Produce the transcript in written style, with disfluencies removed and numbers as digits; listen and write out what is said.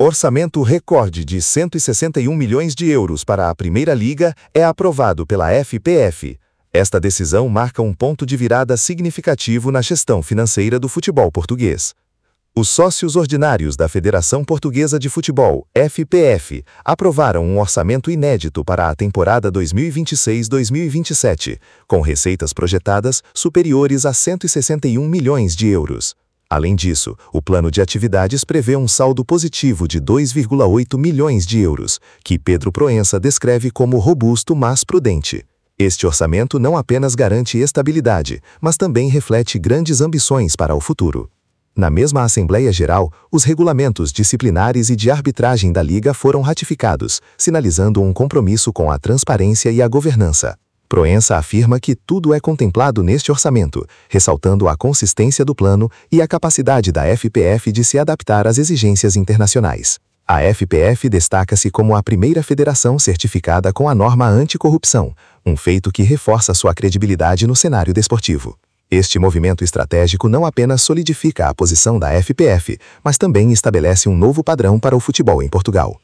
Orçamento recorde de 161 milhões de euros para a Primeira Liga é aprovado pela FPF. Esta decisão marca um ponto de virada significativo na gestão financeira do futebol português. Os sócios ordinários da Federação Portuguesa de Futebol, FPF, aprovaram um orçamento inédito para a temporada 2026-2027, com receitas projetadas superiores a 161 milhões de euros. Além disso, o plano de atividades prevê um saldo positivo de 2,8 milhões de euros, que Pedro Proença descreve como robusto, mas prudente. Este orçamento não apenas garante estabilidade, mas também reflete grandes ambições para o futuro. Na mesma Assembleia Geral, os regulamentos disciplinares e de arbitragem da Liga foram ratificados, sinalizando um compromisso com a transparência e a governança. Proença afirma que tudo é contemplado neste orçamento, ressaltando a consistência do plano e a capacidade da FPF de se adaptar às exigências internacionais. A FPF destaca-se como a primeira federação certificada com a norma anticorrupção, um feito que reforça sua credibilidade no cenário desportivo. Este movimento estratégico não apenas solidifica a posição da FPF, mas também estabelece um novo padrão para o futebol em Portugal.